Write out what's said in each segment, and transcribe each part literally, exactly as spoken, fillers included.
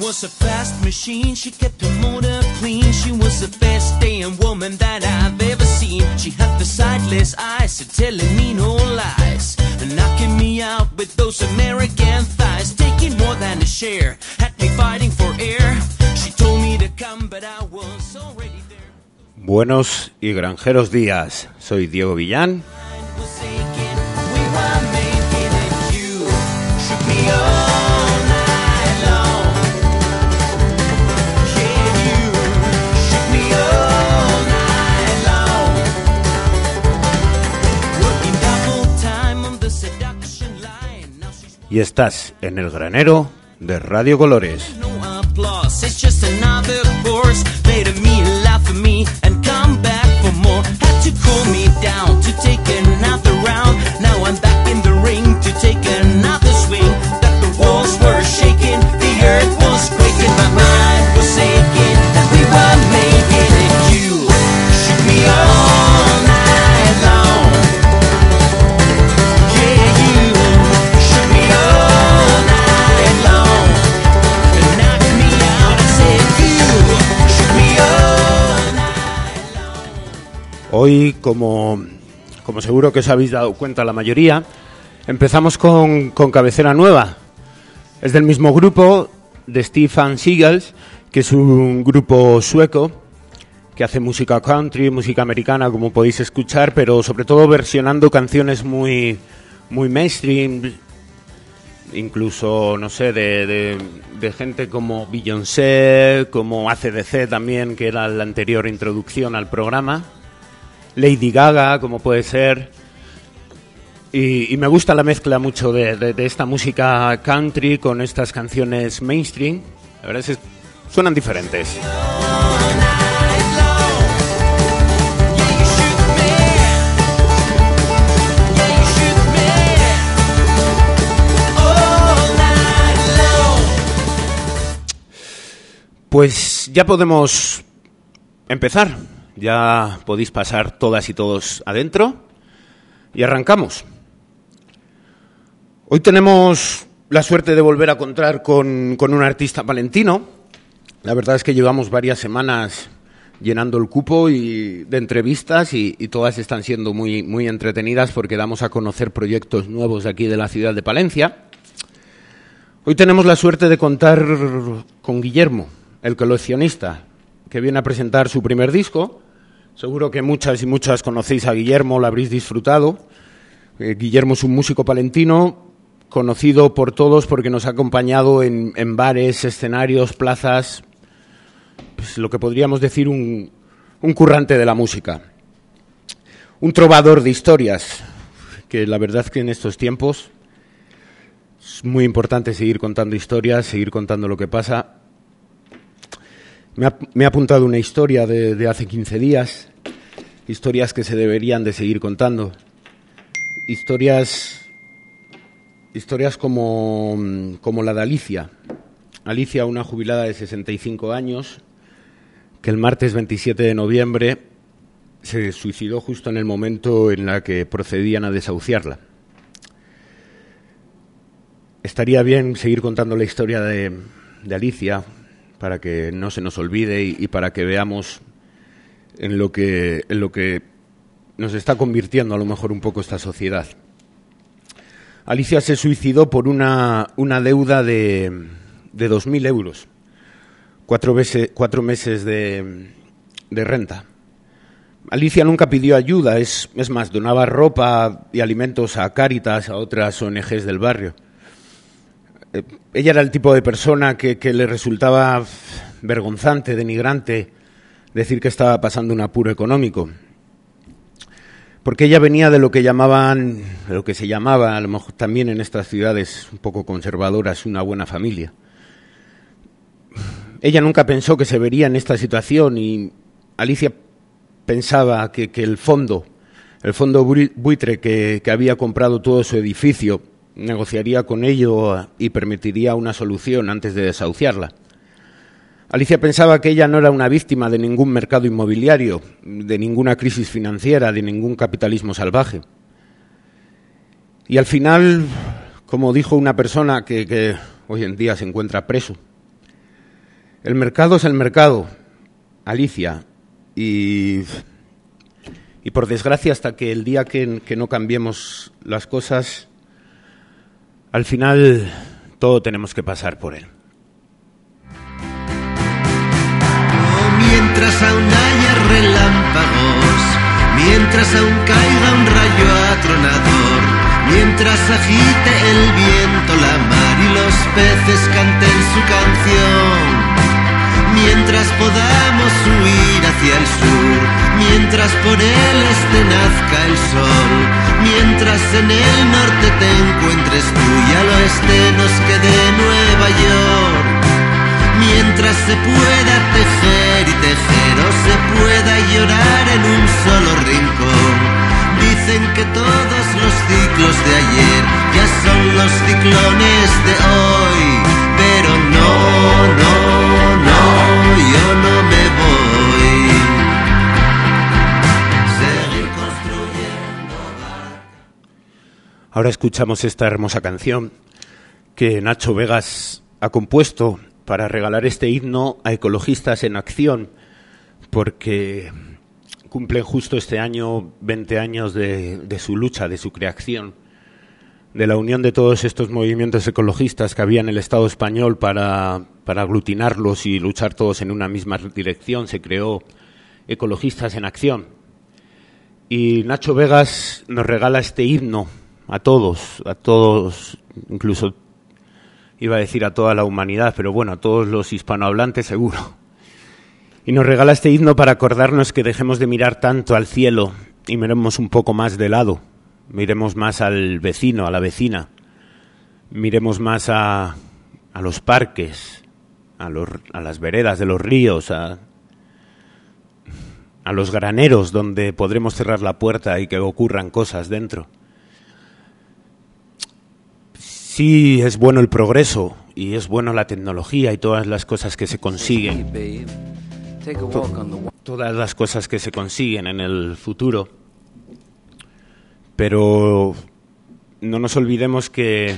was a fast machine, she kept her motor clean. She was the best damn woman that I've ever seen. She had the sightless eyes, telling me no lies, knocking me out with those American thighs, taking more than a share, had me fighting for air. She told me to come, but I was already there. Buenos y granjeros días, soy Diego Villán. Y estás en el granero de Radio Colores. Hoy, como, como seguro que os habéis dado cuenta la mayoría, empezamos con, con cabecera nueva. Es del mismo grupo, de Stefan Seagulls, que es un grupo sueco que hace música country, música americana, como podéis escuchar, pero sobre todo versionando canciones muy, muy mainstream, incluso, no sé, de, de, de gente como Beyoncé, como A C D C también, que era la anterior introducción al programa. Lady Gaga, como puede ser, y, y me gusta la mezcla mucho de, de, de esta música country con estas canciones mainstream. La verdad es que suenan diferentes. Pues ya podemos empezar. Ya podéis pasar todas y todos adentro y arrancamos. Hoy tenemos la suerte de volver a contar con, con un artista palentino. La verdad es que llevamos varias semanas llenando el cupo y, de entrevistas y, y todas están siendo muy, muy entretenidas porque damos a conocer proyectos nuevos de aquí de la ciudad de Palencia. Hoy tenemos la suerte de contar con Guillermo, el coleccionista, que viene a presentar su primer disco. Seguro que muchas y muchas conocéis a Guillermo, lo habréis disfrutado. Eh, Guillermo es un músico palentino, conocido por todos porque nos ha acompañado en, en bares, escenarios, plazas, pues lo que podríamos decir un, un currante de la música. Un trovador de historias, que la verdad es que en estos tiempos es muy importante seguir contando historias, seguir contando lo que pasa. Me ha, me ha apuntado una historia de, de hace quince días, historias que se deberían de seguir contando, historias, historias como, como la de Alicia. Alicia, una jubilada de sesenta y cinco años, que el martes veintisiete de noviembre se suicidó justo en el momento en el que procedían a desahuciarla. Estaría bien seguir contando la historia de, de Alicia, para que no se nos olvide y, y para que veamos en lo que, en lo que nos está convirtiendo a lo mejor un poco esta sociedad. Alicia se suicidó por una, una deuda de, de dos mil euros, cuatro, veces, cuatro meses de, de renta. Alicia nunca pidió ayuda, es, es más, donaba ropa y alimentos a Cáritas, a otras O N Ges del barrio. Ella era el tipo de persona que, que le resultaba vergonzante, denigrante, decir que estaba pasando un apuro económico. Porque ella venía de lo que llamaban, de lo que se llamaba, a lo mejor también en estas ciudades un poco conservadoras, una buena familia. Ella nunca pensó que se vería en esta situación y Alicia pensaba que, que el fondo, el fondo buitre que, que había comprado todo su edificio, negociaría con ello y permitiría una solución antes de desahuciarla. Alicia pensaba que ella no era una víctima de ningún mercado inmobiliario, de ninguna crisis financiera, de ningún capitalismo salvaje. Y al final, como dijo una persona que, que hoy en día se encuentra preso, El mercado es el mercado, Alicia, y, y por desgracia hasta que el día que, que no cambiemos las cosas, al final todo tenemos que pasar por él. Mientras aún haya relámpagos, mientras aún caiga un rayo atronador, mientras agite el viento la mar y los peces canten su canción, mientras podamos huir hacia el sur, mientras por el este nazca el sol, mientras en el norte te encuentres tú y al oeste nos quede Nueva York, mientras se pueda tejer y tejer o se pueda llorar en un solo rincón. Dicen que todos los ciclos de ayer ya son los ciclones de hoy, pero no, no, no, yo no me voy. Seguir construyendo. Ahora escuchamos esta hermosa canción que Nacho Vegas ha compuesto para regalar este himno a Ecologistas en Acción, porque cumplen justo este año veinte años de, de su lucha, de su creación, de la unión de todos estos movimientos ecologistas que había en el Estado español para, para aglutinarlos y luchar todos en una misma dirección. Se creó Ecologistas en Acción. Y Nacho Vegas nos regala este himno a todos, a todos, incluso iba a decir a toda la humanidad, pero bueno, a todos los hispanohablantes seguro. Y nos regala este himno para acordarnos que dejemos de mirar tanto al cielo y miremos un poco más de lado. Miremos más al vecino, a la vecina. Miremos más a, a los parques, a, los, a las veredas de los ríos, a, a los graneros donde podremos cerrar la puerta y que ocurran cosas dentro. Sí, es bueno el progreso y es bueno la tecnología y todas las cosas que se consiguen. To- todas las cosas que se consiguen en el futuro. Pero no nos olvidemos que,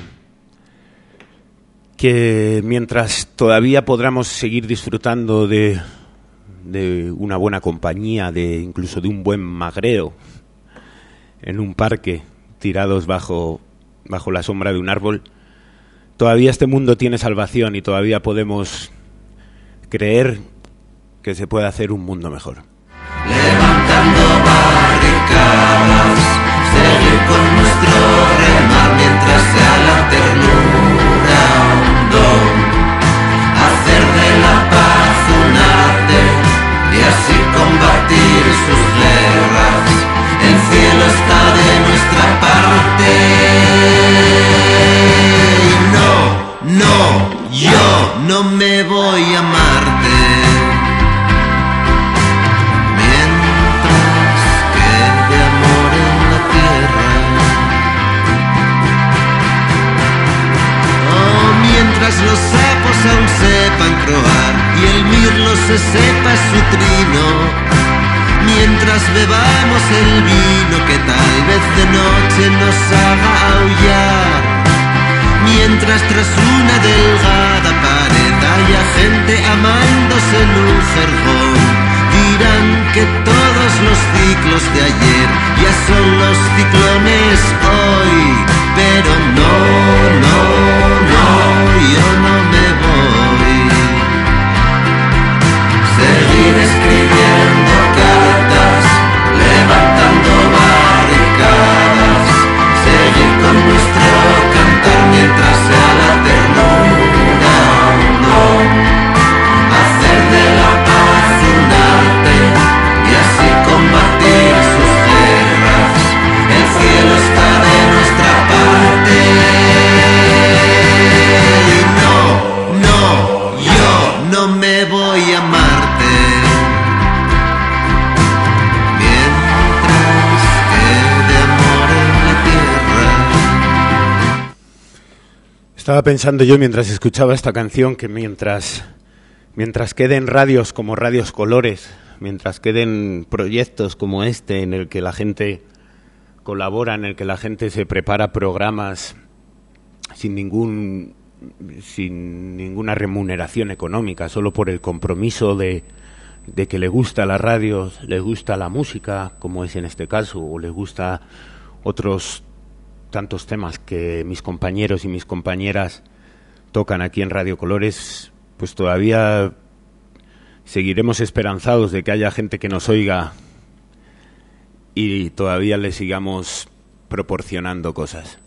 que mientras todavía podamos seguir disfrutando de, de una buena compañía, de incluso de un buen magreo en un parque, tirados bajo... bajo la sombra de un árbol, todavía este mundo tiene salvación y todavía podemos creer que se puede hacer un mundo mejor. Levantando barricadas, seguir con nuestro remar mientras sea la ternura un don, hacer de la paz un arte y así combatir sus guerras. El cielo está de nuestra parte. No, no, yo no me voy a Marte. Mientras quede amor en la tierra. Oh, mientras los sapos aún sepan croar y el mirlo se sepa su trino. Mientras bebamos el vino que tal vez de noche nos haga aullar. Mientras tras una delgada pared haya gente amándose en un jergón, dirán que todos los ciclos de ayer ya son los ciclones hoy. Pero no, no, no, yo no me voy. Seguir escribiendo cartas, levantando barricadas, seguir con nuestro cantar mientras sea la ternura un don, hacer de la paz un arte y así combatir sus guerras. El cielo está de nuestra parte. Y no, no, yo no me voy a Marte. Estaba pensando yo mientras escuchaba esta canción que mientras, mientras queden radios como Radios Colores, mientras queden proyectos como este en el que la gente colabora, en el que la gente se prepara programas sin ningún sin ninguna remuneración económica, solo por el compromiso de, de que le gusta la radio, le gusta la música, como es en este caso, o le gusta otros tantos temas que mis compañeros y mis compañeras tocan aquí en Radio Colores, pues todavía seguiremos esperanzados de que haya gente que nos oiga y todavía le sigamos proporcionando cosas.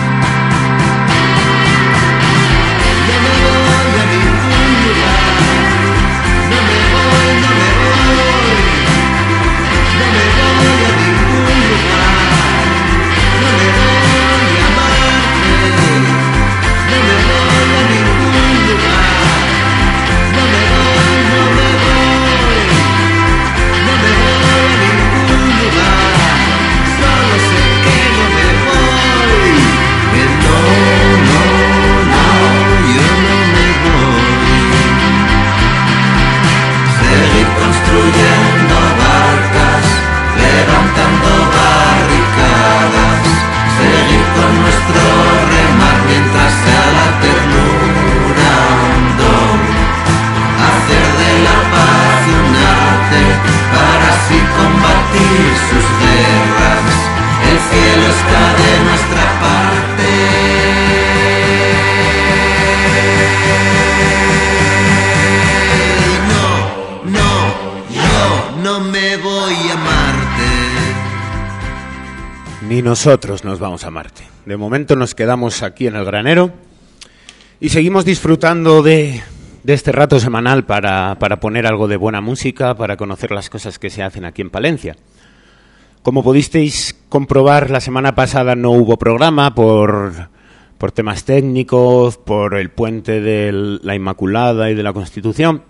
Ni nosotros nos vamos a Marte. De momento nos quedamos aquí en el granero y seguimos disfrutando de, de este rato semanal para, para poner algo de buena música, para conocer las cosas que se hacen aquí en Palencia. Como pudisteis comprobar, la semana pasada no hubo programa por, por temas técnicos, por el puente de la Inmaculada y de la Constitución.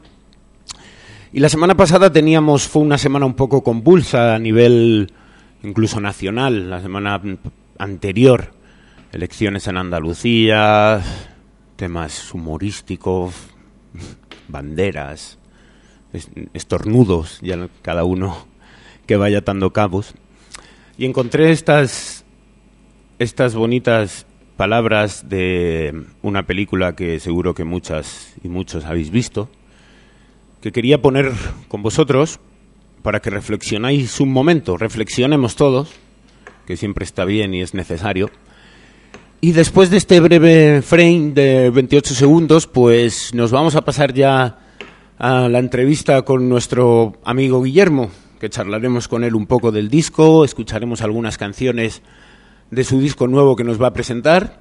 Y la semana pasada teníamos, fue una semana un poco convulsa a nivel incluso nacional, la semana anterior, elecciones en Andalucía, temas humorísticos, banderas, estornudos, ya cada uno que vaya atando cabos. Y encontré estas, estas bonitas palabras de una película que seguro que muchas y muchos habéis visto, que quería poner con vosotros para que reflexionáis un momento, reflexionemos todos, que siempre está bien y es necesario. Y después de este breve frame de veintiocho segundos, pues nos vamos a pasar ya a la entrevista con nuestro amigo Guillermo, que charlaremos con él un poco del disco, escucharemos algunas canciones de su disco nuevo que nos va a presentar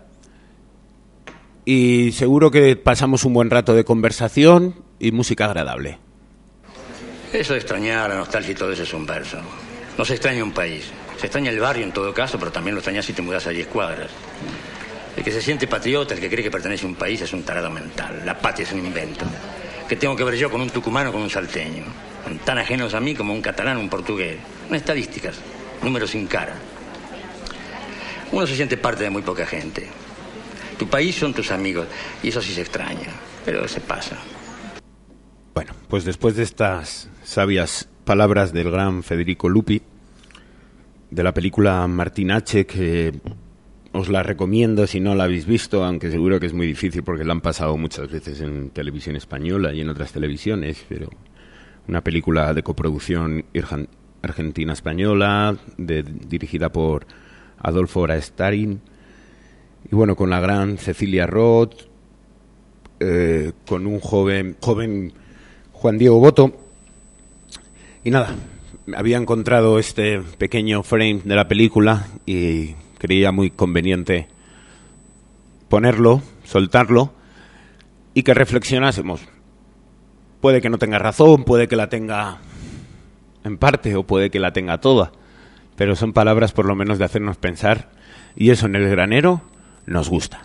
y seguro que pasamos un buen rato de conversación y música agradable. Eso de extrañar, la nostalgia y todo eso es un verso. No se extraña un país. Se extraña el barrio en todo caso, pero también lo extrañas si te mudas a diez cuadras. El que se siente patriota, el que cree que pertenece a un país, es un tarado mental. La patria es un invento. ¿Qué tengo que ver yo con un tucumano o con un salteño? Son tan ajenos a mí como un catalán o un portugués. Son estadísticas, números sin cara. Uno se siente parte de muy poca gente. Tu país son tus amigos, y eso sí se extraña, pero se pasa. Bueno, pues después de estas sabias palabras del gran Federico Lupi, de la película Martín H., que os la recomiendo si no la habéis visto, aunque seguro que es muy difícil porque la han pasado muchas veces en televisión española y en otras televisiones, pero una película de coproducción argentina-española, de, dirigida por Adolfo Arastarin, y bueno, con la gran Cecilia Roth, eh, con un joven, joven Juan Diego Boto, y nada, había encontrado este pequeño frame de la película y creía muy conveniente ponerlo, soltarlo y que reflexionásemos. Puede que no tenga razón, puede que la tenga en parte o puede que la tenga toda, pero son palabras por lo menos de hacernos pensar y eso en el granero nos gusta.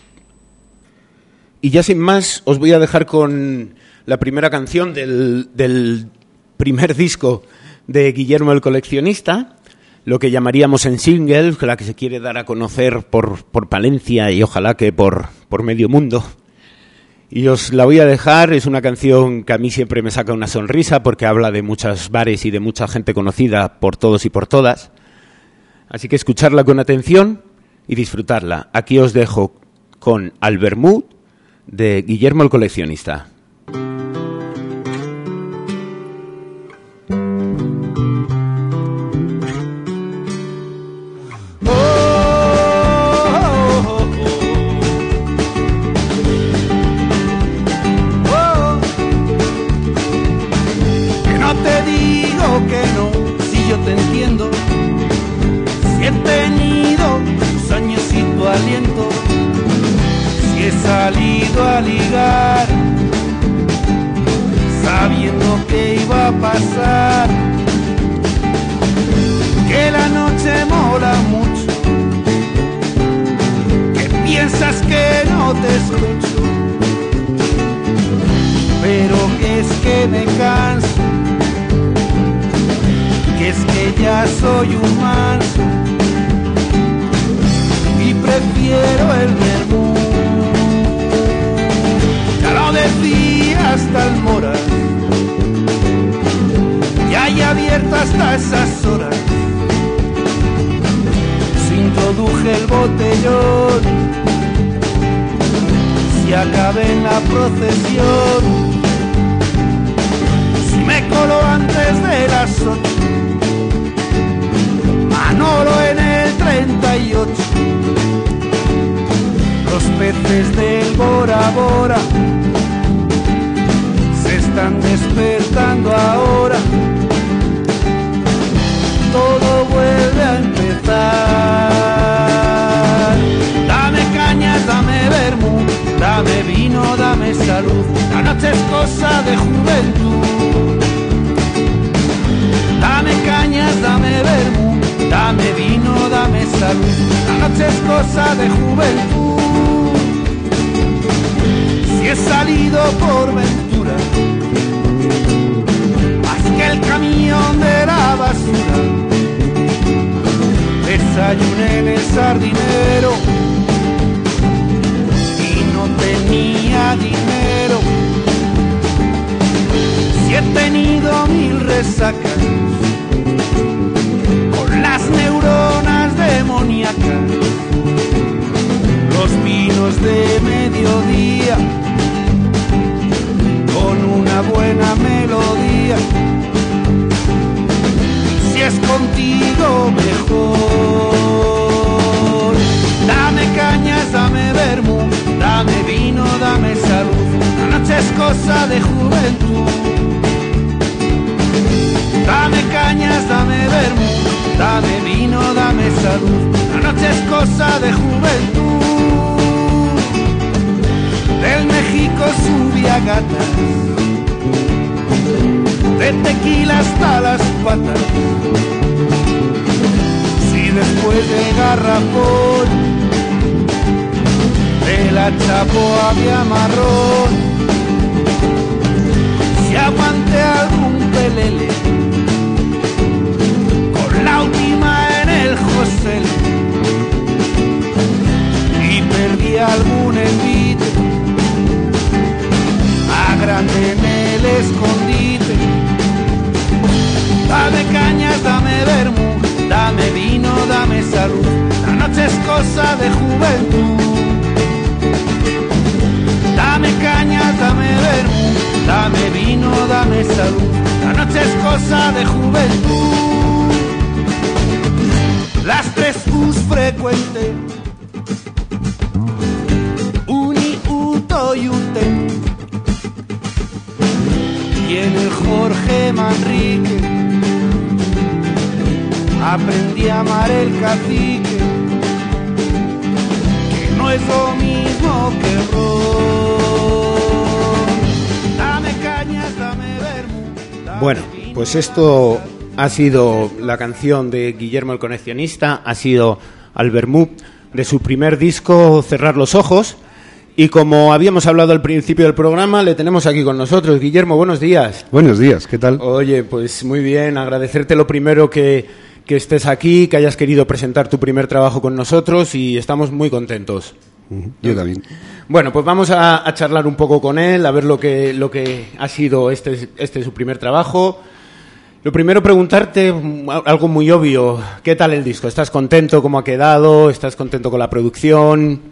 Y ya sin más os voy a dejar con la primera canción del, del primer disco de Guillermo el Coleccionista, lo que llamaríamos en single, la que se quiere dar a conocer por, por Palencia y ojalá que por, por medio mundo. Y os la voy a dejar, es una canción que a mí siempre me saca una sonrisa porque habla de muchos bares y de mucha gente conocida por todos y por todas. Así que escucharla con atención y disfrutarla. Aquí os dejo con Albermud de Guillermo el Coleccionista. Bueno, pues esto ha sido la canción de Guillermo el Coleccionista, ha sido Al Vermú, de su primer disco Cerrar los Ojos, y como habíamos hablado al principio del programa, le tenemos aquí con nosotros. Guillermo, buenos días. Buenos días, ¿qué tal? Oye, pues muy bien, agradecerte lo primero que, que estés aquí, que hayas querido presentar tu primer trabajo con nosotros, y estamos muy contentos. Uh-huh. Yo también. Bueno, pues vamos a, a charlar un poco con él, a ver lo que, lo que ha sido este, este su primer trabajo. Lo primero, preguntarte algo muy obvio. ¿Qué tal el disco? ¿Estás contento? ¿Cómo ha quedado? ¿Estás contento con la producción?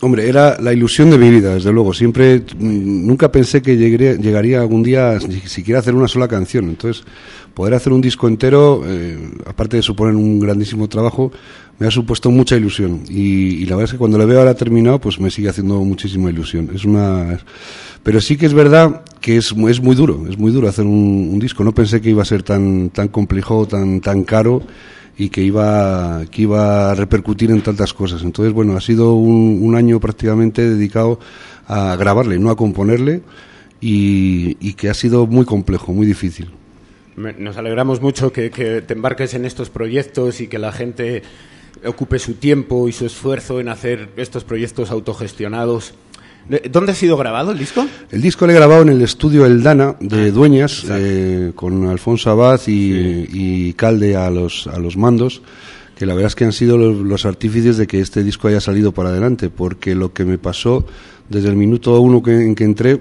Hombre, era la ilusión de mi vida, desde luego. Siempre, nunca pensé que llegaría, llegaría algún día ni siquiera a hacer una sola canción. Entonces, poder hacer un disco entero, eh, aparte de suponer un grandísimo trabajo, me ha supuesto mucha ilusión. Y, y la verdad es que cuando lo veo ahora terminado, pues me sigue haciendo muchísima ilusión. Es una, pero sí que es verdad que es, es muy duro, es muy duro hacer un, un disco. No pensé que iba a ser tan, tan complejo, tan, tan caro, y que iba que iba a repercutir en tantas cosas. Entonces, bueno, ha sido un, un año prácticamente dedicado a grabarle, no a componerle, y, y que ha sido muy complejo, muy difícil. Nos alegramos mucho que, que te embarques en estos proyectos y que la gente ocupe su tiempo y su esfuerzo en hacer estos proyectos autogestionados. ¿Dónde ha sido grabado el disco? El disco lo he grabado en el estudio Eldana de ah, Dueñas, eh, con Alfonso Abad y, sí. y Calde a los, a los mandos, que la verdad es que han sido los, los artífices de que este disco haya salido para adelante, porque lo que me pasó desde el minuto uno que, en que entré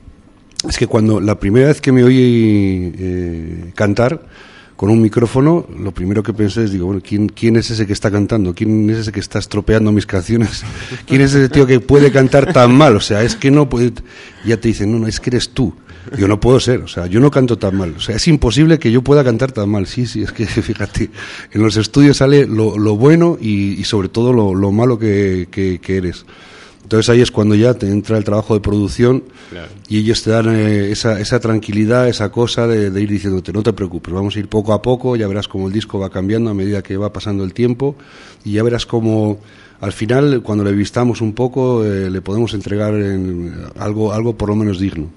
es que cuando la primera vez que me oí eh, cantar con un micrófono, lo primero que pensé es, digo, bueno, ¿quién, quién es ese que está cantando? ¿Quién es ese que está estropeando mis canciones? ¿Quién es ese tío que puede cantar tan mal? O sea, es que no puede... Ya te dicen, no, no, es que eres tú. Yo no puedo ser, o sea, yo no canto tan mal. O sea, es imposible que yo pueda cantar tan mal. Sí, sí, es que, fíjate, en los estudios sale lo, lo bueno y, y sobre todo lo, lo malo que, que, que eres. Entonces ahí es cuando ya te entra el trabajo de producción, claro. Y ellos te dan eh, esa, esa tranquilidad, esa cosa de, de ir diciéndote, no te preocupes, vamos a ir poco a poco, ya verás cómo el disco va cambiando a medida que va pasando el tiempo, y ya verás cómo al final, cuando le vistamos un poco, eh, le podemos entregar en algo, algo por lo menos digno.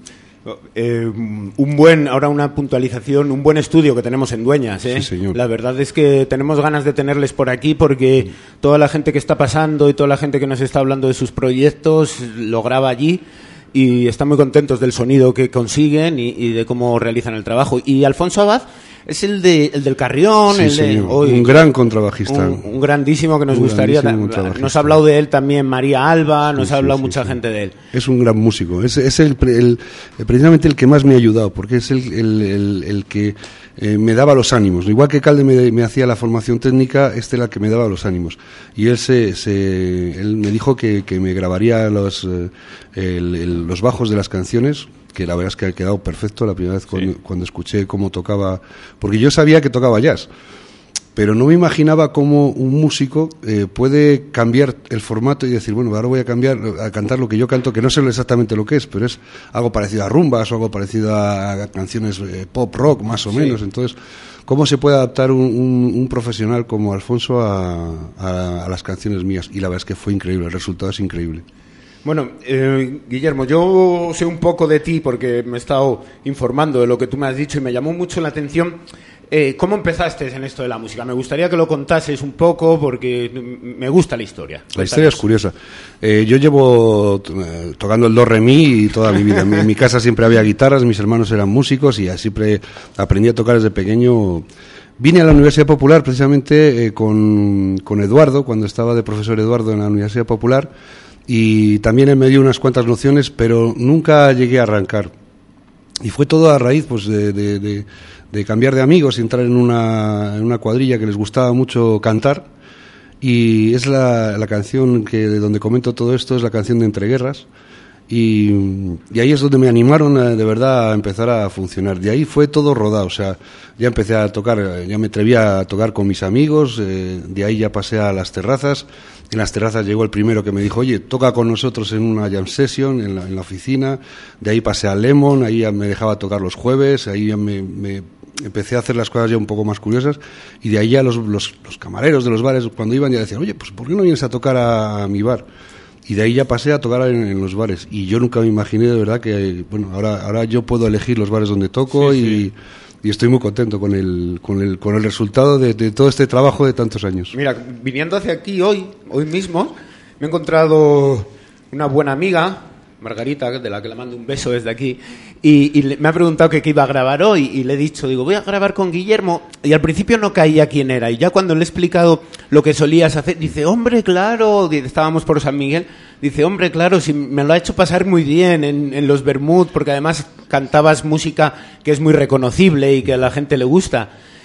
Eh, un buen, ahora una puntualización, un buen estudio que tenemos en Dueñas, ¿eh? Sí, señor. La verdad es que tenemos ganas de tenerles por aquí porque toda la gente que está pasando y toda la gente que nos está hablando de sus proyectos lo graba allí y están muy contentos del sonido que consiguen y, y de cómo realizan el trabajo. Y Alfonso Abad es el de el del Carrión, sí, el de hoy, un gran contrabajista, un, un grandísimo que nos un gustaría. Nos ha hablado de él también María Alba, nos sí, ha hablado sí, mucha sí, gente sí. de él. Es un gran músico, es, es el, el, precisamente el que más me ha ayudado, porque es el, el, el, el que eh, me daba los ánimos. Igual que Calde me, me hacía la formación técnica, este era el que me daba los ánimos. Y él se, se él me dijo que, que me grabaría los, eh, el, el, los bajos de las canciones, que la verdad es que ha quedado perfecto la primera vez cuando, sí. cuando escuché cómo tocaba, porque yo sabía que tocaba jazz, pero no me imaginaba cómo un músico eh, puede cambiar el formato y decir, bueno, ahora voy a cambiar a cantar lo que yo canto, que no sé exactamente lo que es, pero es algo parecido a rumbas o algo parecido a canciones eh, pop rock más o sí. menos. Entonces, ¿cómo se puede adaptar un, un, un profesional como Alfonso a, a, a las canciones mías? Y la verdad es que fue increíble, el resultado es increíble. Bueno, eh, Guillermo, yo sé un poco de ti porque me he estado informando de lo que tú me has dicho y me llamó mucho la atención. Eh, ¿Cómo empezaste en esto de la música? Me gustaría que lo contases un poco porque me gusta la historia. La historia es curiosa. Eh, yo llevo eh, tocando el do re mi y toda mi vida. En mi, en mi casa siempre había guitarras, mis hermanos eran músicos y siempre aprendí a tocar desde pequeño. Vine a la Universidad Popular precisamente eh, con, con Eduardo, cuando estaba de profesor Eduardo en la Universidad Popular. Y también él me dio unas cuantas nociones, pero nunca llegué a arrancar. Y fue todo a raíz pues, de, de, de, de cambiar de amigos y entrar en una, en una cuadrilla que les gustaba mucho cantar. Y es la, la canción que de donde comento todo esto, es la canción de Entreguerras. Y, y ahí es donde me animaron a, de verdad a empezar a funcionar. De ahí fue todo rodado, o sea, ya empecé a tocar, ya me atrevía a tocar con mis amigos, eh, de ahí ya pasé a las terrazas. En las terrazas llegó el primero que me dijo, oye, toca con nosotros en una jam session en la, en la oficina. De ahí pasé a Lemon, ahí ya me dejaba tocar los jueves, ahí ya me, me empecé a hacer las cosas ya un poco más curiosas. Y de ahí ya los, los, los camareros de los bares, cuando iban, ya decían, oye, pues ¿por qué no vienes a tocar a, a mi bar? Y de ahí ya pasé a tocar en, en los bares. Y yo nunca me imaginé de verdad que, bueno, ahora, ahora yo puedo elegir los bares donde toco sí, y... Sí. Y estoy muy contento con el con el con el resultado de, de todo este trabajo de tantos años. Mira, viniendo hacia aquí hoy, hoy mismo, me he encontrado una buena amiga, Margarita, de la que le mando un beso desde aquí, y, y le, me ha preguntado que qué iba a grabar hoy, y le he dicho, digo, voy a grabar con Guillermo, y al principio no caía quién era, y ya cuando le he explicado lo que solías hacer, dice, hombre, claro, estábamos por San Miguel, dice, hombre, claro, si me lo ha hecho pasar muy bien en, en los Bermud, porque además cantabas música que es muy reconocible y que a la gente le gusta.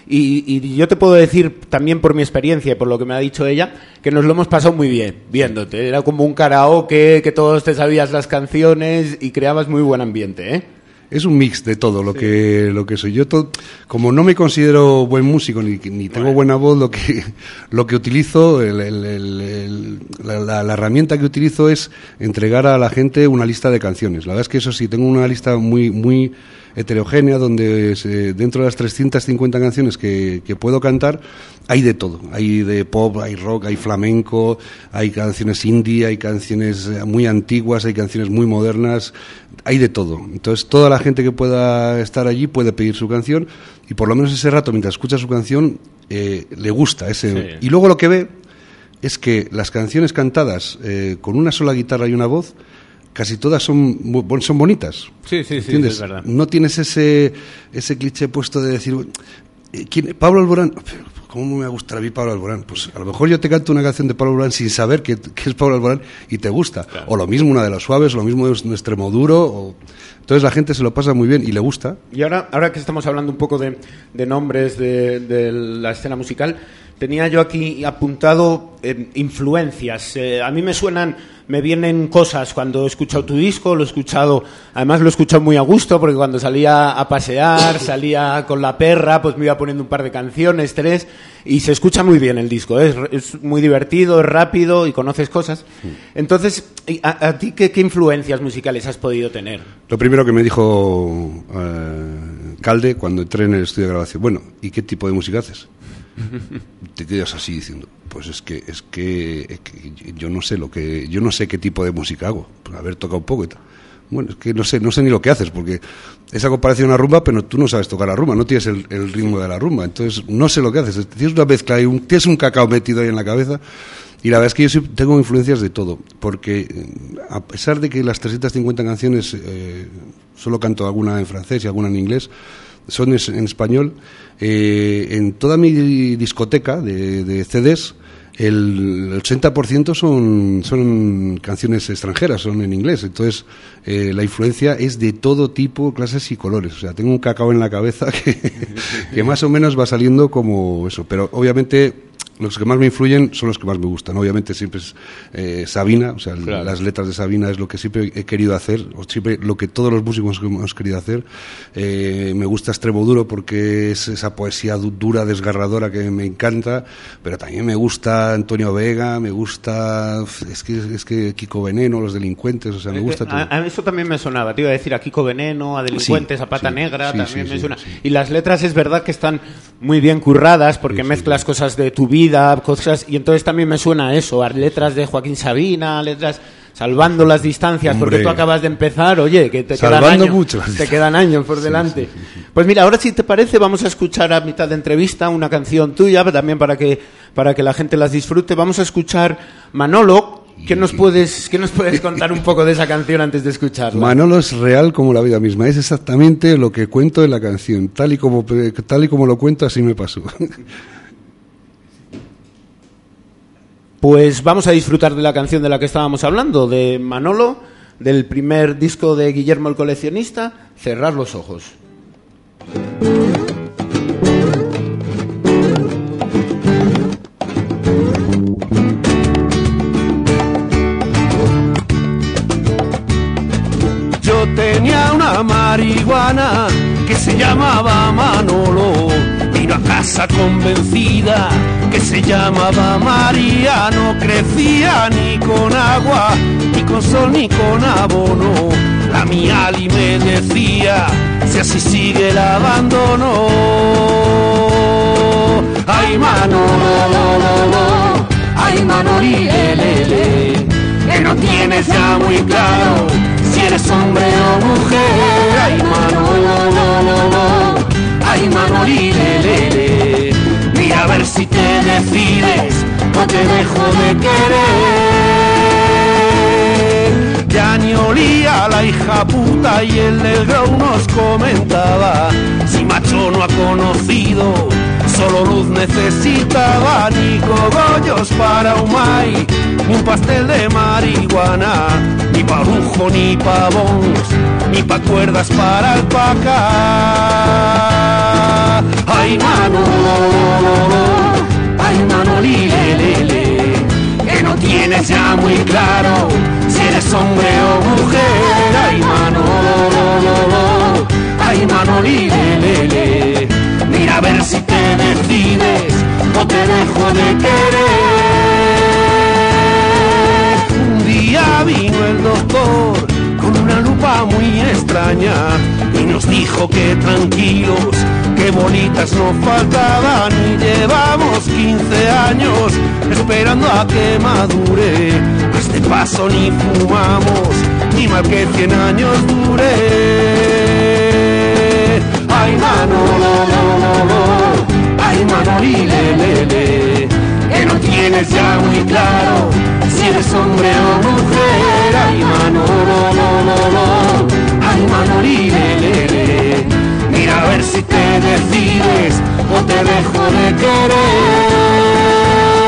Y, y yo te puedo decir también por mi experiencia y por lo que me ha dicho ella, que nos lo hemos pasado muy bien viéndote. Era como un karaoke, que todos te sabías las canciones y creabas muy buen ambiente, ¿eh? Es un mix de todo lo sí. que lo que soy yo. Todo, como no me considero buen músico ni, ni tengo bueno. buena voz, lo que lo que utilizo, el, el, el, el, la, la, la herramienta que utilizo es entregar a la gente una lista de canciones. La verdad es que eso sí, tengo una lista muy muy heterogénea donde se, dentro de las trescientas cincuenta canciones que, que puedo cantar hay de todo, hay de pop, hay rock, hay flamenco, hay canciones indie, hay canciones muy antiguas, hay canciones muy modernas, hay de todo. Entonces toda la gente que pueda estar allí puede pedir su canción y por lo menos ese rato mientras escucha su canción eh, le gusta ese sí. Y luego lo que ve es que las canciones cantadas eh, con una sola guitarra y una voz casi todas son son bonitas. Sí, sí, sí, ¿entiendes? Es verdad. No tienes ese ese cliché puesto de decir ¿quién? Pablo Alborán. ¿Cómo me gusta a mí Pablo Alborán? Pues a lo mejor yo te canto una canción de Pablo Alborán sin saber que, que es Pablo Alborán y te gusta. Claro. O lo mismo una de los Suaves, o lo mismo de un extremo duro. O... Entonces la gente se lo pasa muy bien y le gusta. Y ahora, ahora que estamos hablando un poco de, de nombres de, de la escena musical, tenía yo aquí apuntado eh, influencias. Eh, a mí me suenan, me vienen cosas cuando he escuchado tu disco, lo he escuchado, además lo he escuchado muy a gusto, porque cuando salía a pasear, salía con la perra, pues me iba poniendo un par de canciones, tres, y se escucha muy bien el disco, ¿eh? es, es muy divertido, es rápido y conoces cosas. Entonces, ¿a, a ti qué, qué influencias musicales has podido tener? Lo primero que me dijo eh, Calde cuando entré en el estudio de grabación, bueno, ¿y qué tipo de música haces? Te quedas así diciendo, pues es que es que, es que yo no sé lo que yo no sé qué tipo de música hago, pues haber tocado un poco y tal. Bueno, es que no sé no sé ni lo que haces, porque es algo parecido a una rumba, pero tú no sabes tocar la rumba, no tienes el, el ritmo de la rumba, entonces no sé lo que haces. Tienes una mezcla y un, tienes un cacao metido ahí en la cabeza. Y la verdad es que yo sí tengo influencias de todo, porque a pesar de que las trescientas cincuenta canciones eh, solo canto alguna en francés y alguna en inglés, son en español, eh, en toda mi discoteca de, de C Ds el ochenta por ciento son, son canciones extranjeras, son en inglés. Entonces eh, la influencia es de todo tipo, clases y colores. O sea, tengo un cacao en la cabeza que, que más o menos va saliendo como eso, pero obviamente los que más me influyen son los que más me gustan. Obviamente siempre es eh, Sabina, o sea, claro. Las letras de Sabina es lo que siempre he querido hacer, o siempre lo que todos los músicos hemos querido hacer. Eh, me gusta Extremoduro porque es esa poesía dura, desgarradora que me encanta, pero también me gusta Antonio Vega, me gusta, es que es que Kiko Veneno, Los Delincuentes, o sea, me gusta todo. A, a eso también me sonaba, te iba a decir a Kiko Veneno, a Delincuentes, sí, a Pata sí, Negra, sí, también sí, me sí, suena. Sí. Y las letras es verdad que están muy bien curradas porque sí, mezclas sí, cosas de tu vida, cosas, y entonces también me suena a eso, a letras de Joaquín Sabina, letras salvando las distancias. Hombre, porque tú acabas de empezar, oye, que te quedan años, mucho. te quedan años por delante. Sí, sí, sí, sí. Pues mira, ahora si te parece vamos a escuchar a mitad de entrevista una canción tuya, también para que para que la gente las disfrute. Vamos a escuchar Manolo. ¿Qué nos puedes qué nos puedes contar un poco de esa canción antes de escucharla? Manolo es real como la vida misma, es exactamente lo que cuento en la canción, tal y como tal y como lo cuento, así me pasó. Pues vamos a disfrutar de la canción de la que estábamos hablando, de Manolo, del primer disco de Guillermo el Coleccionista, Cerrar los ojos. Yo tenía una marihuana que se llamaba Manolo, vino a casa convencida que se llamaba María, no crecía ni con agua, ni con sol, ni con abono. La Miali me decía, si así sigue el abandono. Ay Manolo, ay Manoli, lele, que no tienes ya muy claro si eres hombre o mujer. Ay Manolo, ay Manoli, lele, mira a ver si te decides o te dejo de querer. Ya ni olía la hija puta y el negro nos comentaba, si macho no ha conocido, solo luz necesitaba, ni cogollos para un mai, ni un pastel de marihuana, ni pa' lujo, ni pa' bons, ni pa' cuerdas para alpacar. Ay ay Manolo, ay Manolí, le, le, le, que no tienes ya muy claro si eres hombre o mujer, ay Manolo, ay Manolí, le, le, le, mira a ver si te decides o te dejo de querer. Un día vino el doctor con una lupa muy extraña y nos dijo que tranquilos, que bolitas no faltaban, y llevamos quince años esperando a que madure. A este paso ni fumamos, ni mal que cien años dure. Ay Manolo, ay Manolí, le, le, le, que no tienes ya muy claro si eres hombre o mujer, ay Manolo, ay Manolí, le, le, le, mira a ver si te decides o te dejo de querer.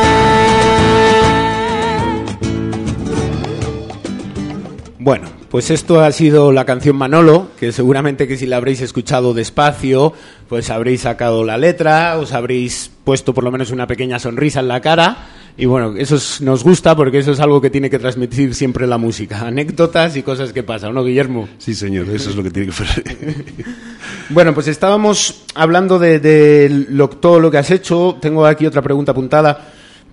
Bueno, pues esto ha sido la canción Manolo, que seguramente que si la habréis escuchado despacio, pues habréis sacado la letra, os habréis puesto por lo menos una pequeña sonrisa en la cara. Y bueno, eso es, nos gusta porque eso es algo que tiene que transmitir siempre la música. Anécdotas y cosas que pasan, ¿no, Guillermo? Sí, señor, eso es lo que tiene que ser. Bueno, pues estábamos hablando de, de lo, todo lo que has hecho. Tengo aquí otra pregunta apuntada.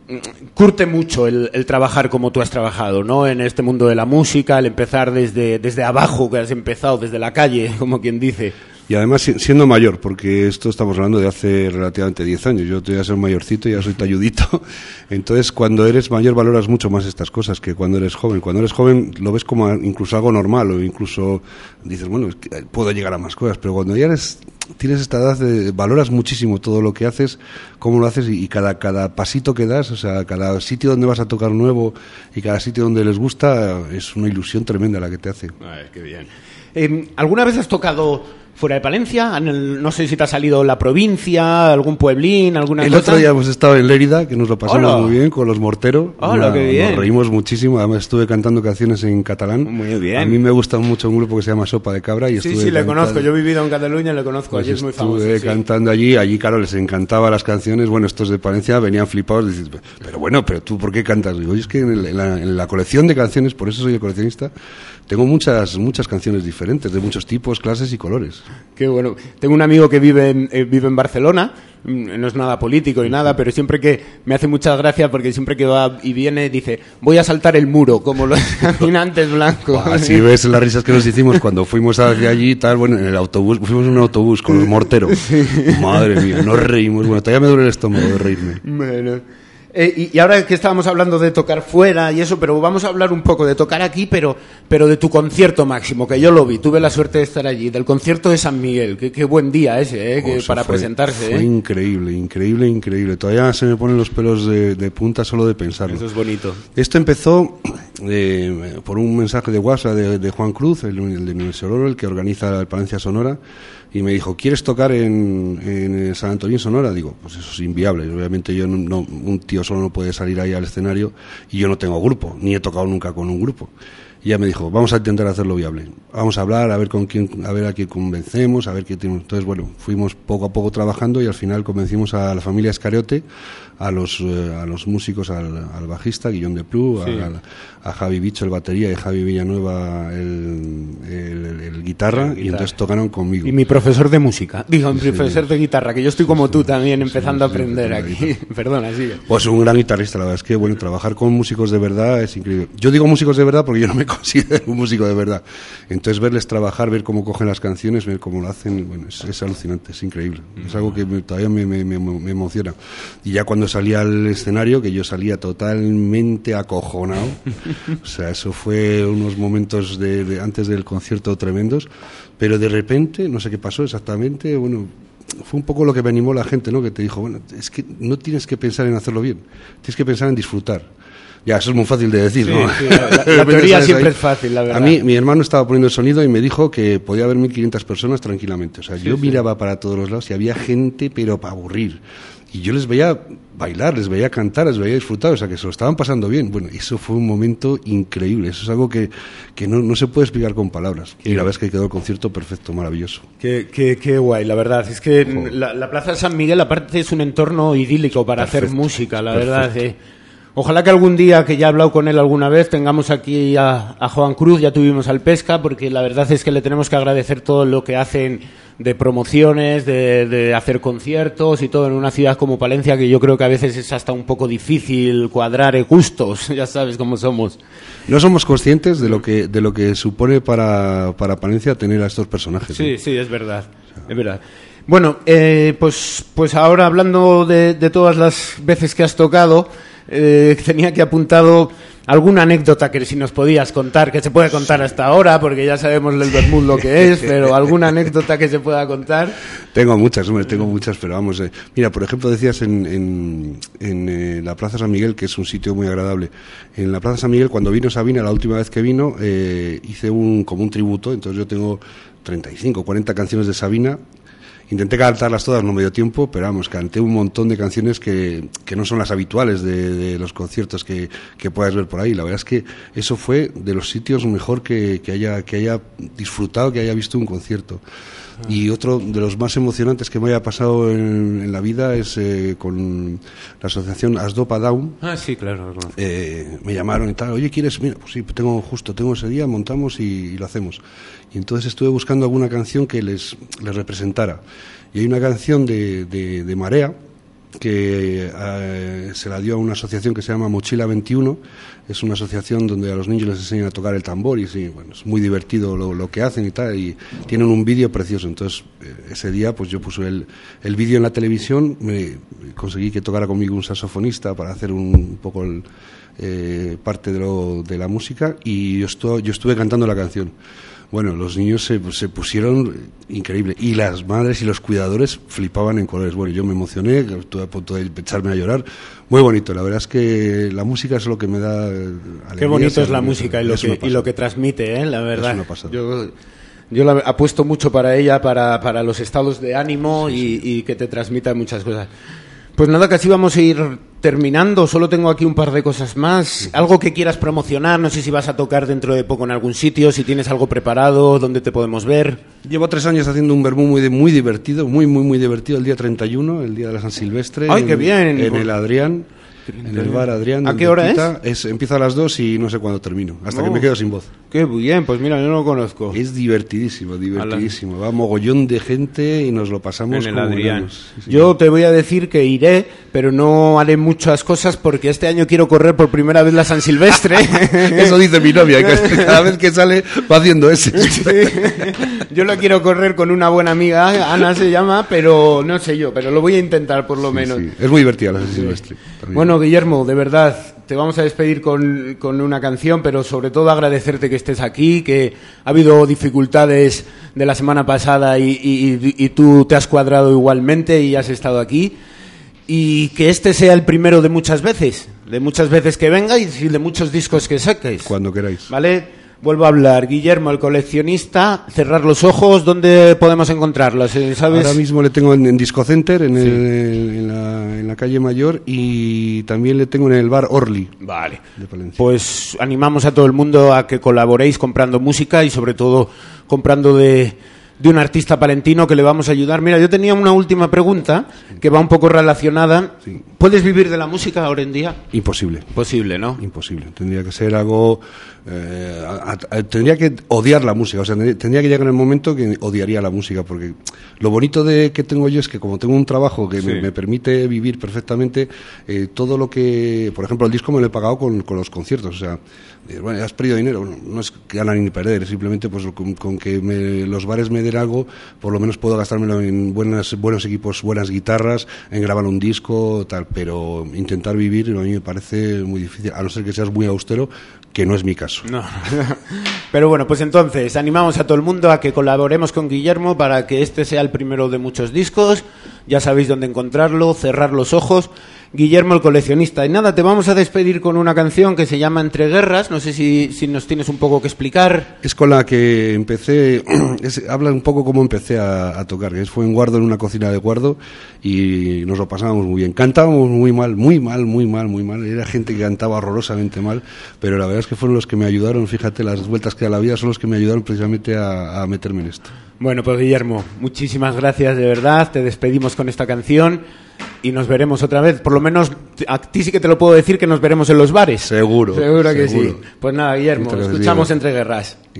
Curte mucho el, el trabajar como tú has trabajado, ¿no? En este mundo de la música, el empezar desde, desde abajo, que has empezado desde la calle, como quien dice. Y además siendo mayor, porque esto estamos hablando de hace relativamente diez años. Yo voy a ser mayorcito, ya soy talludito. Entonces, cuando eres mayor valoras mucho más estas cosas que cuando eres joven. Cuando eres joven lo ves como incluso algo normal, o incluso dices, bueno, es que puedo llegar a más cosas. Pero cuando ya eres, tienes esta edad, de, valoras muchísimo todo lo que haces, cómo lo haces, y, y cada, cada pasito que das, o sea, cada sitio donde vas a tocar nuevo y cada sitio donde les gusta, es una ilusión tremenda la que te hace. Ay, qué bien. Eh, ¿Alguna vez has tocado fuera de Palencia? En el, no sé si te ha salido la provincia, algún pueblín, alguna el cosa. El otro día hemos estado en Lérida, que nos lo pasamos Hola. muy bien con los Mortero. Hola, qué bien. Nos reímos muchísimo. Además estuve cantando canciones en catalán. Muy bien. A mí me gusta mucho un grupo que se llama Sopa de Cabra. Y sí, estuve sí, le cantando. conozco. Yo he vivido en Cataluña y le conozco. Pues allí es muy famoso. Estuve sí. cantando allí. Allí, claro, les encantaban las canciones. Bueno, estos de Palencia venían flipados. Dicen, pero bueno, pero tú, ¿por qué cantas? Digo, es que en la, en la colección de canciones, por eso soy el coleccionista, tengo muchas muchas canciones diferentes, de muchos tipos, clases y colores. Qué bueno. Tengo un amigo que vive en, eh, vive en Barcelona, no es nada político ni nada, pero siempre que me hace mucha gracia porque siempre que va y viene dice, voy a saltar el muro, como los caminantes blancos. Así ves las risas que nos hicimos cuando fuimos hacia allí y tal, bueno, en el autobús, fuimos en un autobús con los Morteros. Sí. Madre mía, nos reímos. Bueno, todavía me duele el estómago de reírme. Bueno. Eh, y, y ahora que estábamos hablando de tocar fuera y eso, pero vamos a hablar un poco de tocar aquí, pero, pero de tu concierto máximo, que yo lo vi, tuve la suerte de estar allí, del concierto de San Miguel. Qué, qué buen día ese, eh, que, oh, para fue, presentarse. Fue eh. increíble, increíble, increíble. Todavía se me ponen los pelos de, de punta solo de pensarlo. Eso es bonito. Esto empezó eh, por un mensaje de WhatsApp de, de Juan Cruz, el, el de Universo Oro, el que organiza el Palencia Sonora, y me dijo, ¿quieres tocar en, en San Antonio Sonora? Digo, pues eso es inviable. Obviamente yo no, no, un tío solo no puede salir ahí al escenario y yo no tengo grupo, ni he tocado nunca con un grupo. Y ella me dijo, vamos a intentar hacerlo viable. Vamos a hablar, a ver con quién, a ver a quién convencemos, a ver qué tenemos. Entonces, bueno, fuimos poco a poco trabajando y al final convencimos a la familia Escariote, a los eh, a los músicos, al, al bajista Guillón de Plu, sí. a, a Javi Bicho el batería y Javi Villanueva el, el, el, el guitarra, el y entonces tocaron conmigo. Y mi profesor de música, digo, mi sí, profesor de guitarra, que yo estoy como sí, tú también empezando sí, a aprender sí, aquí. Perdona, sigue. Pues un gran guitarrista, la verdad es que bueno, trabajar con músicos de verdad es increíble. Yo digo músicos de verdad porque yo no me considero un músico de verdad. Entonces verles trabajar, ver cómo cogen las canciones, ver cómo lo hacen, bueno, es, es alucinante, es increíble. Mm. Es algo que me, todavía me, me, me, me emociona. Y ya cuando salía al escenario, que yo salía totalmente acojonado, o sea, eso fue unos momentos de, de antes del concierto tremendos, pero de repente, no sé qué pasó exactamente, bueno, fue un poco lo que me animó la gente, ¿no? Que te dijo, bueno, es que no tienes que pensar en hacerlo bien, tienes que pensar en disfrutar. Ya, eso es muy fácil de decir, Sí, ¿no? sí, la, la teoría siempre es fácil, la verdad. A mí, mi hermano estaba poniendo el sonido y me dijo que podía haber mil quinientas personas tranquilamente. O sea, Sí, yo sí. miraba para todos los lados y había gente, pero para aburrir. Y yo les veía bailar, les veía cantar, les veía disfrutar, o sea, que se lo estaban pasando bien. Bueno, eso fue un momento increíble. Eso es algo que, que no, no se puede explicar con palabras. Y la verdad es que quedó el concierto perfecto, maravilloso. Qué, qué, qué guay, la verdad. Es que la, la Plaza de San Miguel, aparte, es un entorno idílico para Perfecto, hacer música, la perfecto. verdad. eh. Ojalá que algún día, que ya he hablado con él alguna vez, tengamos aquí a, a Juan Cruz, ya tuvimos al Pesca, porque la verdad es que le tenemos que agradecer todo lo que hacen de promociones, de, de hacer conciertos y todo en una ciudad como Palencia, que yo creo que a veces es hasta un poco difícil cuadrar gustos, ya sabes cómo somos. No somos conscientes de lo que, de lo que supone para, para Palencia tener a estos personajes. Sí, ¿eh? sí, es verdad, es verdad. Bueno, eh, pues, pues ahora hablando de, de todas las veces que has tocado, eh, tenía que apuntado alguna anécdota que si nos podías contar, que se puede contar hasta ahora, porque ya sabemos el Bermud lo que es, pero alguna anécdota que se pueda contar. Tengo muchas, hombre, tengo muchas, pero vamos. Eh. Mira, por ejemplo, decías en, en, en eh, la Plaza San Miguel, que es un sitio muy agradable. En la Plaza San Miguel, cuando vino Sabina, la última vez que vino, eh, hice un como un tributo, entonces yo tengo treinta y cinco, cuarenta canciones de Sabina. Intenté cantarlas todas, no me dio tiempo, pero vamos, canté un montón de canciones que, que no son las habituales de, de los conciertos que, que puedas ver por ahí. La verdad es que eso fue de los sitios mejor que, que, haya, que haya disfrutado, que haya visto un concierto. Ah. Y otro de los más emocionantes que me haya pasado en, en la vida es eh, con la asociación Asdopa Down. Ah, sí, claro. Eh, me llamaron y tal, oye, ¿quieres? Mira, pues sí, tengo justo, tengo ese día, montamos y, y lo hacemos. Y entonces estuve buscando alguna canción que les, les representara. Y hay una canción de, de, de Marea que eh, se la dio a una asociación que se llama Mochila veintiuno. Es una asociación donde a los niños les enseñan a tocar el tambor y sí, bueno, es muy divertido lo, lo que hacen y tal, y tienen un vídeo precioso. Entonces eh, ese día pues yo puse el, el vídeo en la televisión, me conseguí que tocara conmigo un saxofonista para hacer un, un poco el, eh, parte de, lo, de la música, y yo, estu- yo estuve cantando la canción. Bueno, los niños se, se pusieron increíble, y las madres y los cuidadores flipaban en colores. Bueno, yo me emocioné, estuve a punto de echarme a llorar. Muy bonito, la verdad es que la música es lo que me da alegría. Qué bonito es la música y lo, que, y lo que transmite, ¿eh? La verdad. Yo, yo la apuesto mucho para ella, para, para los estados de ánimo, sí, y, sí. y que te transmita muchas cosas. Pues nada, casi vamos a ir terminando. Solo tengo aquí un par de cosas más. Algo que quieras promocionar, no sé si vas a tocar dentro de poco en algún sitio, si tienes algo preparado, dónde te podemos ver. Llevo tres años haciendo un vermú muy, muy divertido, muy, muy, muy divertido, el día treinta y uno, el día de la San Silvestre. ¡Ay, en, qué bien! En el Adrián. En el bar Adrián. ¿A qué hora es? es? Empieza a las dos y no sé cuándo termino, hasta no. que me quedo sin voz. Qué bien, pues mira, yo no lo conozco. Es divertidísimo, divertidísimo. Va mogollón de gente y nos lo pasamos en el como Adrián. Sí, yo te voy a decir que iré, pero no haré muchas cosas porque este año quiero correr por primera vez la San Silvestre. Eso dice mi novia, que cada vez que sale va haciendo ese. Sí. Yo lo quiero correr con una buena amiga, Ana se llama, pero no sé yo, pero lo voy a intentar por lo sí, menos. Sí. Es muy divertida la San Silvestre. También. Bueno, Guillermo, de verdad, te vamos a despedir con, con una canción, pero sobre todo agradecerte que estés aquí, que ha habido dificultades de la semana pasada y, y, y tú te has cuadrado igualmente y has estado aquí, y que este sea el primero de muchas veces, de muchas veces que vengáis y de muchos discos que saquéis. Cuando queráis. ¿Vale? Vuelvo a hablar, Guillermo, el coleccionista. Cerrar los ojos, ¿dónde podemos encontrarlos? ¿Sabes? Ahora mismo le tengo en, en Disco Center, en, sí. el, en, la, en la calle Mayor, y también le tengo en el bar Orly. Vale. Pues animamos a todo el mundo a que colaboréis comprando música y sobre todo comprando de, de un artista palentino que le vamos a ayudar. Mira, yo tenía una última pregunta que va un poco relacionada. Sí. ¿Puedes vivir de la música ahora en día? Imposible. Posible, ¿no? Imposible. Tendría que ser algo... Eh, a, a, tendría que odiar la música, o sea, tendría que llegar en el momento que odiaría la música, porque lo bonito de que tengo yo es que como tengo un trabajo que sí. me, me permite vivir perfectamente, eh, todo lo que, por ejemplo, el disco me lo he pagado con, con los conciertos, o sea, eh, bueno, has perdido dinero, bueno, no es ganar ni perder, es simplemente pues con, con que me, los bares me den algo, por lo menos puedo gastármelo en buenas, buenos equipos, buenas guitarras, en grabar un disco, tal, pero intentar vivir a mí me parece muy difícil, a no ser que seas muy austero, que no es mi caso. No. Pero bueno, pues entonces animamos a todo el mundo a que colaboremos con Guillermo para que este sea el primero de muchos discos. Ya sabéis dónde encontrarlo, cerrar los ojos. Guillermo el coleccionista. Y nada, te vamos a despedir con una canción que se llama Entre Guerras. No sé si, si nos tienes un poco que explicar. Es con la que empecé, es, habla un poco cómo empecé a, a tocar, que fue en Guardo, en una cocina de Guardo, y nos lo pasábamos muy bien. Cantábamos muy mal, muy mal, muy mal, muy mal. Era gente que cantaba horrorosamente mal, pero la verdad es que fueron los que me ayudaron, fíjate, las vueltas que da la vida son los que me ayudaron precisamente a, a meterme en esto. Bueno, pues Guillermo, muchísimas gracias de verdad, te despedimos con esta canción y nos veremos otra vez, por lo menos a ti sí que te lo puedo decir que nos veremos en los bares. Seguro. Seguro que seguro. sí. Pues nada, Guillermo, Muchas escuchamos gracias. Entre Guerras. Sí.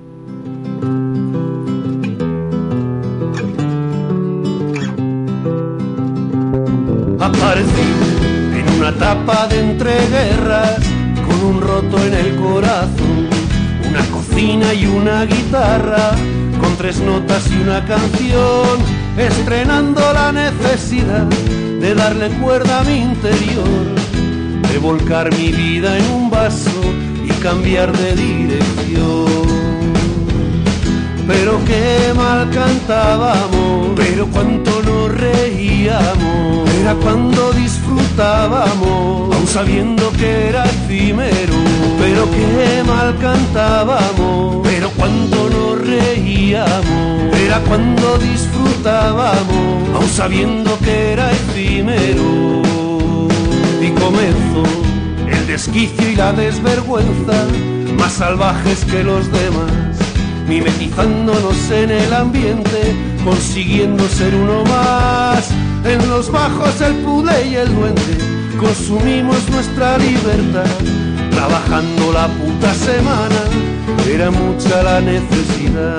Aparecí en una tapa de entreguerras con un roto en el corazón, una cocina y una guitarra con tres notas y una canción, estrenando la necesidad de darle cuerda a mi interior, de volcar mi vida en un vaso y cambiar de dirección. Pero qué mal cantábamos, pero cuánto nos reíamos, era cuando disfrutábamos, aun sabiendo que era efímero. Pero qué mal cantábamos, pero cuánto nos reíamos, era cuando disfrutábamos, aun sabiendo que era efímero. Y comenzó el desquicio y la desvergüenza, más salvajes que los demás, mimetizándonos en el ambiente, consiguiendo ser uno más. En los bajos el pude y el duende, consumimos nuestra libertad, trabajando la puta semana, era mucha la necesidad.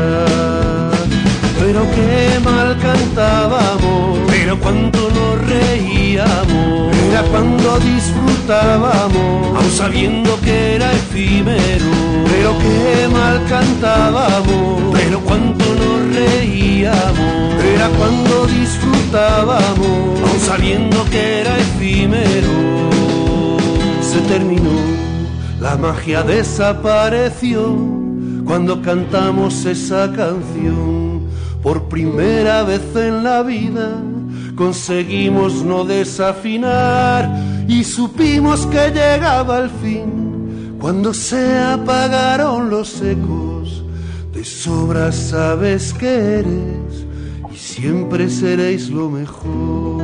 Pero qué mal cantábamos, pero cuánto nos reíamos, era cuando disfrutábamos, aun sabiendo que era efímero. Pero qué mal cantábamos, pero cuánto nos reíamos, era cuando disfrutábamos, aun sabiendo que era efímero. Se terminó, la magia desapareció cuando cantamos esa canción. Por primera vez en la vida conseguimos no desafinar y supimos que llegaba el fin cuando se apagaron los ecos. De sobra sabes que eres y siempre seréis lo mejor.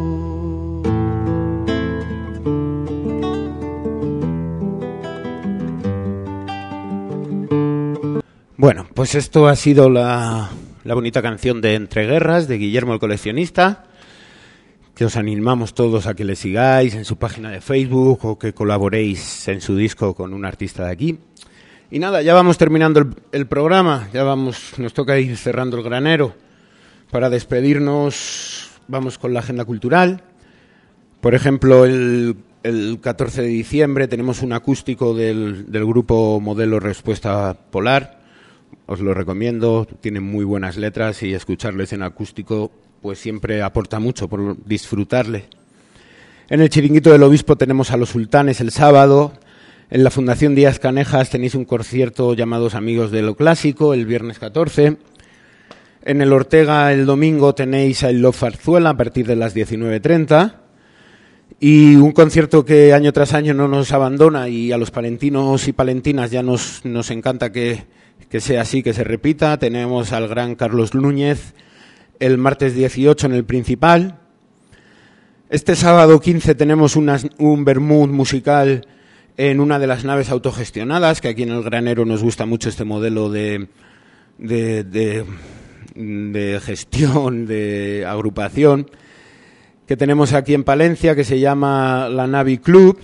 Bueno, pues esto ha sido la, la bonita canción de Entre Guerras de Guillermo el coleccionista, que os animamos todos a que le sigáis en su página de Facebook o que colaboréis en su disco con un artista de aquí. Y nada, ya vamos terminando el, el programa, ya vamos, nos toca ir cerrando el granero. Para despedirnos vamos con la agenda cultural. Por ejemplo, el, el catorce de diciembre tenemos un acústico del, del grupo Modelo Respuesta Polar. Os lo recomiendo, tienen muy buenas letras y escucharles en acústico pues siempre aporta mucho por disfrutarle. En el Chiringuito del Obispo tenemos a Los Sultanes el sábado. En la Fundación Díaz Canejas tenéis un concierto llamados Amigos de lo Clásico el viernes catorce. En el Ortega el domingo tenéis a El Love Farzuela a partir de las diecinueve treinta. Y un concierto que año tras año no nos abandona y a los palentinos y palentinas ya nos, nos encanta que, que sea así, que se repita. Tenemos al gran Carlos Núñez el martes dieciocho en el Principal. Este sábado quince tenemos unas, un vermut musical en una de las naves autogestionadas, que aquí en el Granero nos gusta mucho este modelo de, de, de, de gestión, de agrupación, que tenemos aquí en Palencia, que se llama la Navi Club.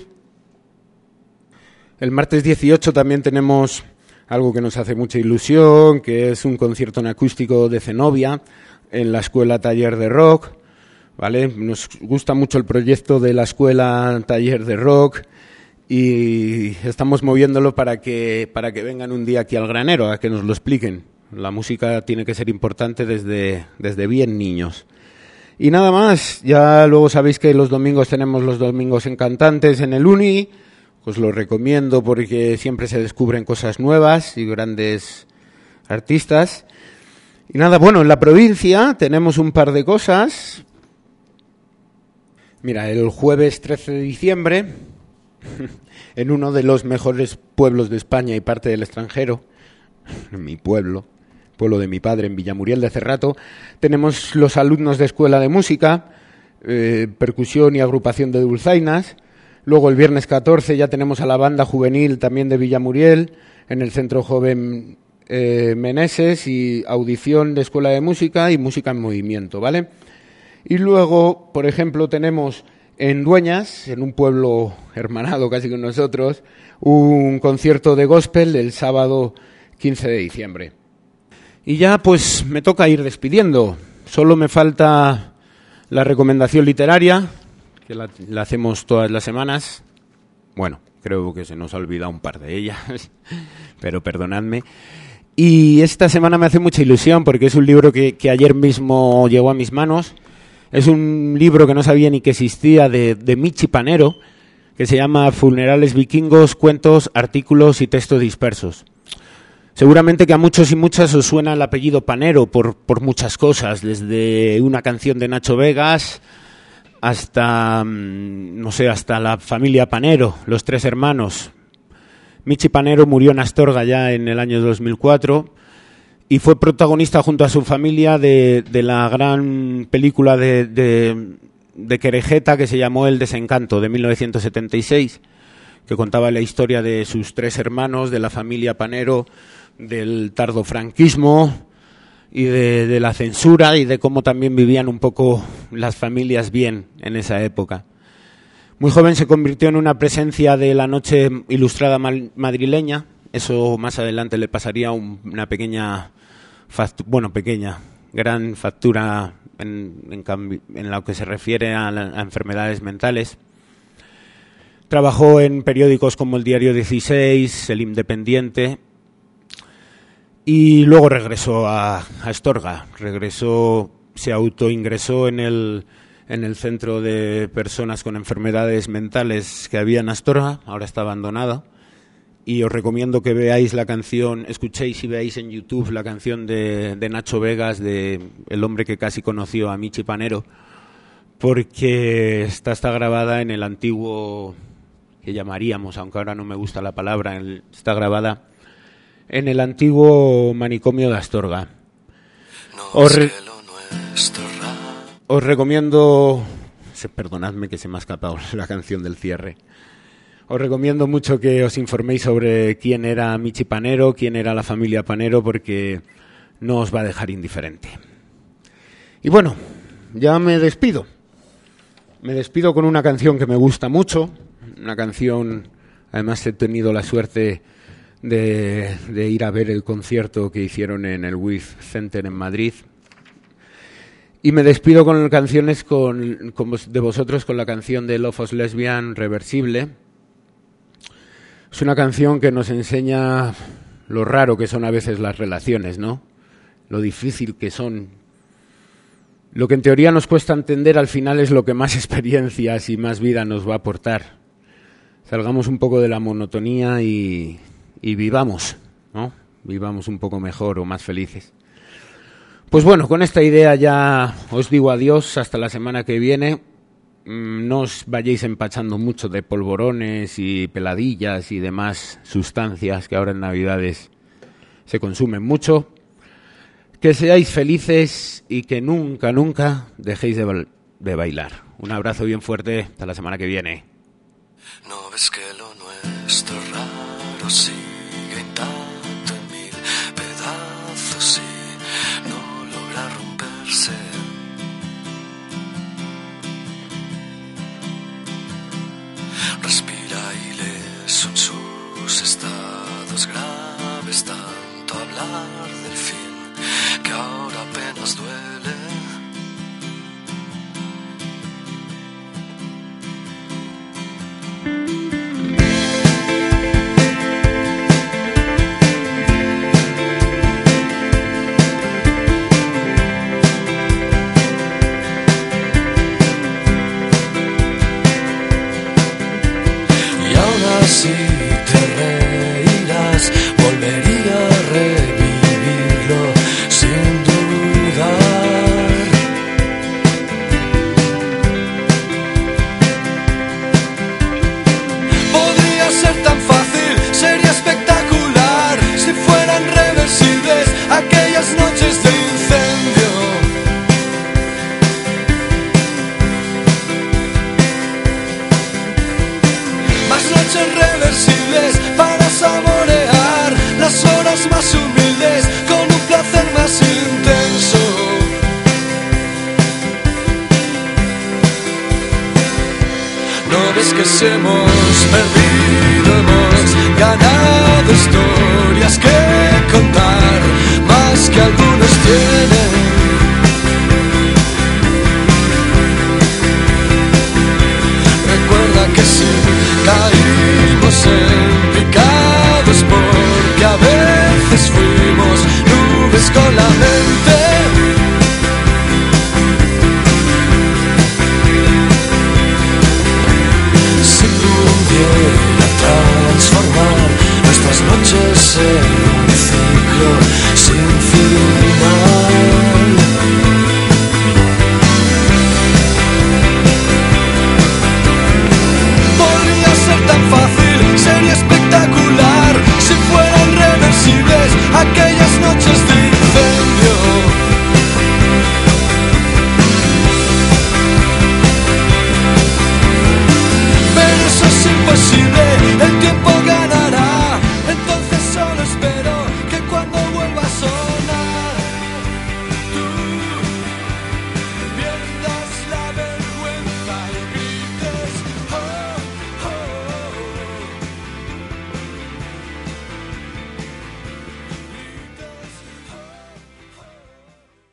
El martes dieciocho también tenemos algo que nos hace mucha ilusión, que es un concierto en acústico de Zenobia en la Escuela Taller de Rock, ¿vale? Nos gusta mucho el proyecto de la Escuela Taller de Rock y estamos moviéndolo para que, para que vengan un día aquí al Granero a que nos lo expliquen. La música tiene que ser importante desde, desde bien niños. Y nada más, ya luego sabéis que los domingos tenemos los domingos en Cantantes en el Uni, Os lo recomiendo porque siempre se descubren cosas nuevas y grandes artistas. Y nada, bueno, en la provincia tenemos un par de cosas. Mira, el jueves trece de diciembre, en uno de los mejores pueblos de España y parte del extranjero, en mi pueblo, pueblo de mi padre, en Villamuriel de Cerrato, tenemos los alumnos de Escuela de Música, eh, percusión y agrupación de dulzainas. Luego el viernes catorce ya tenemos a la banda juvenil también de Villamuriel, en el Centro Joven eh, Meneses, y audición de Escuela de Música y música en movimiento, ¿vale? Y luego, por ejemplo, tenemos en Dueñas, en un pueblo hermanado casi con nosotros, un concierto de gospel el sábado quince de diciembre. Y ya pues me toca ir despidiendo. Solo me falta la recomendación literaria, que la, la hacemos todas las semanas. Bueno, creo que se nos ha olvidado un par de ellas, pero perdonadme. Y esta semana me hace mucha ilusión porque es un libro que, que ayer mismo llegó a mis manos. Es un libro que no sabía ni que existía, de, de Michi Panero, que se llama Funerales vikingos, cuentos, artículos y textos dispersos. Seguramente que a muchos y muchas os suena el apellido Panero por, por muchas cosas, desde una canción de Nacho Vegas hasta, no sé, hasta la familia Panero, los tres hermanos. Michi Panero murió en Astorga ya en el año dos mil cuatro y fue protagonista junto a su familia de, de la gran película de, de, de Querejeta que se llamó El Desencanto, de mil novecientos setenta y seis, que contaba la historia de sus tres hermanos, de la familia Panero, del tardofranquismo y de, de la censura y de cómo también vivían un poco las familias bien en esa época. Muy joven se convirtió en una presencia de la noche ilustrada madrileña. Eso más adelante le pasaría un, una pequeña, factu- bueno, pequeña, gran factura en, en, cambi- en lo que se refiere a, la, a enfermedades mentales. Trabajó en periódicos como el Diario dieciséis, El Independiente, y luego regresó a, a Astorga. Regresó, se autoingresó en el, en el centro de personas con enfermedades mentales que había en Astorga, ahora está abandonada. Y os recomiendo que veáis la canción, escuchéis y veáis en YouTube la canción de, de Nacho Vegas, de El hombre que casi conoció a Michi Panero, porque está, está grabada en el antiguo, que llamaríamos, aunque ahora no me gusta la palabra, el, está grabada en el antiguo manicomio de Astorga. Os, re, os recomiendo, perdonadme que se me ha escapado la canción del cierre. Os recomiendo mucho que os informéis sobre quién era Michi Panero, quién era la familia Panero, porque no os va a dejar indiferente. Y bueno, ya me despido. Me despido con una canción que me gusta mucho, una canción, además he tenido la suerte de, de ir a ver el concierto que hicieron en el With Center en Madrid. Y me despido con canciones con, con de vosotros con la canción de Love of Lesbian, Reversible. Es una canción que nos enseña lo raro que son a veces las relaciones, ¿no? Lo difícil que son. Lo que en teoría nos cuesta entender al final es lo que más experiencias y más vida nos va a aportar. Salgamos un poco de la monotonía y, y vivamos, ¿no? Vivamos un poco mejor o más felices. Pues bueno, con esta idea ya os digo adiós hasta la semana que viene. No os vayáis empachando mucho de polvorones y peladillas y demás sustancias que ahora en Navidades se consumen mucho. Que seáis felices y que nunca, nunca dejéis de, ba- de bailar. Un abrazo bien fuerte, hasta la semana que viene. No ves que lo nuestro raro sigue intacto en mil pedazos y no logra romperse. Respira y lee son sus estados graves, tanto hablar del fin que ahora apenas duele. y te reirás. Volvería a revivirlo sin dudar. Podría ser tan fácil, sería espectacular si fueran reversibles aquellas noches de incendio. Más noches reversibles para saborear las horas más humildes con un placer más intenso. ¿No ves que se hemos perdido? Hemos ganado historias que contar, más que algunos tienen.